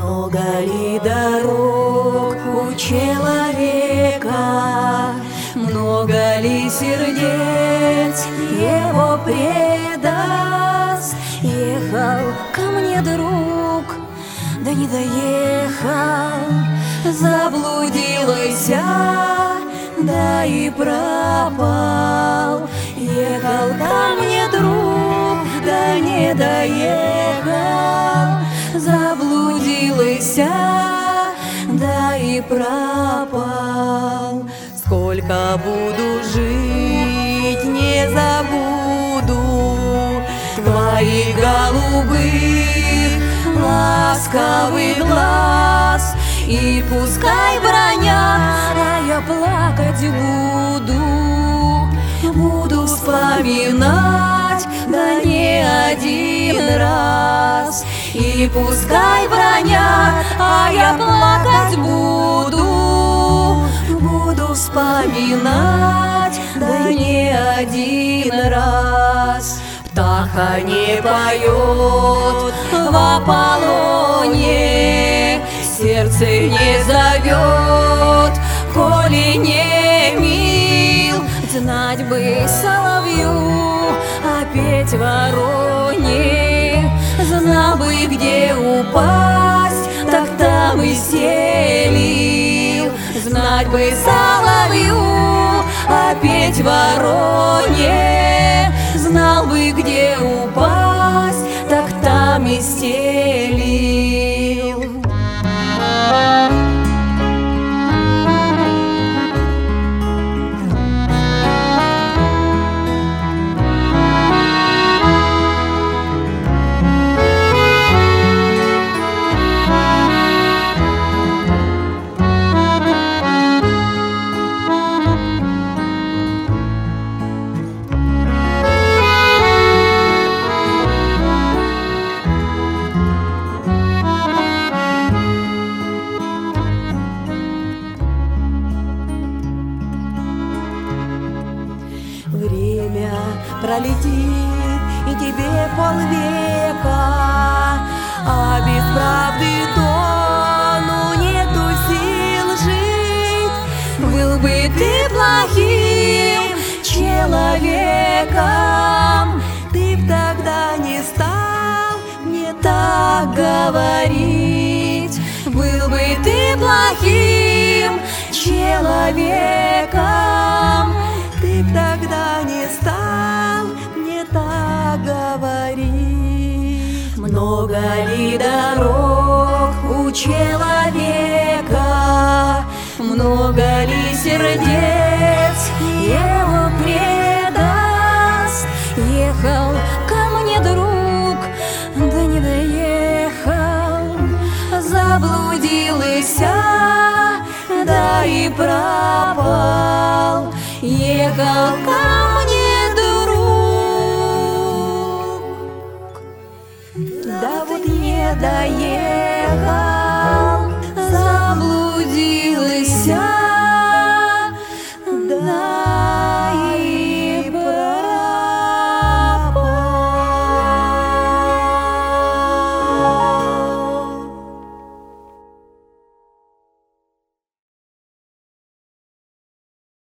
Много ли дорог у человека, много ли сердец его предаст? Ехал ко мне друг, да не доехал, заблудился, да и пропал. Ехал ко мне друг, да не доехал, заблудился, да и пропал. Сколько буду жить, не забуду твоих голубых ласковый глаз. И пускай бронят, а я плакать буду вспоминать, да не один раз. И пускай бронят, а я плакать буду вспоминать, да не один раз. Птаха не поет в Аполлоне, сердце не зовет, коли не мил. Знать бы соловью, а петь вороне, знал бы, где упасть, так там и селил. Знать бы соловью, а петь вороне, знал бы, где упасть, так там и стелил. Время пролетит, и тебе полвека, а без правды тону нету сил жить. Был бы ты плохим человеком, ты б тогда не стал мне так говорить. Был бы ты плохим человеком, ты б тогда не стал мне так говорить. Много ли дорог у человека, много ли сердец его предаст? Ехал ко мне друг, да не доехал, заблудился, да и пропал. Ехал ко мне друг, да вот не доехал.